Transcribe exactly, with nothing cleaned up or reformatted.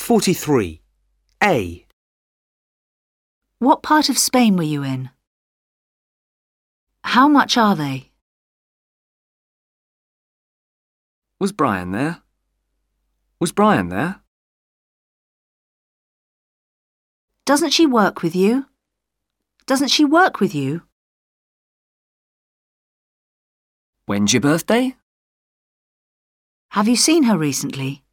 forty-three. A. What part of Spain were you in? How much are they? Was Brian there? Was Brian there? Doesn't she work with you? Doesn't she work with you? When's your birthday? Have you seen her recently?